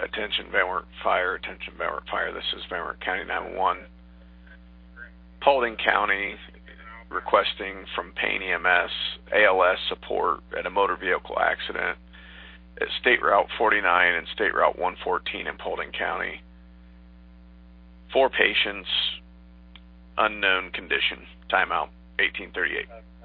Attention Van Wert Fire, attention Van Wert Fire. This is Van Wert County 911. Paulding County requesting from Payne EMS ALS support at a motor vehicle accident at State Route 49 and State Route 114 in Paulding County. 4 patients, unknown condition. Timeout, 1838.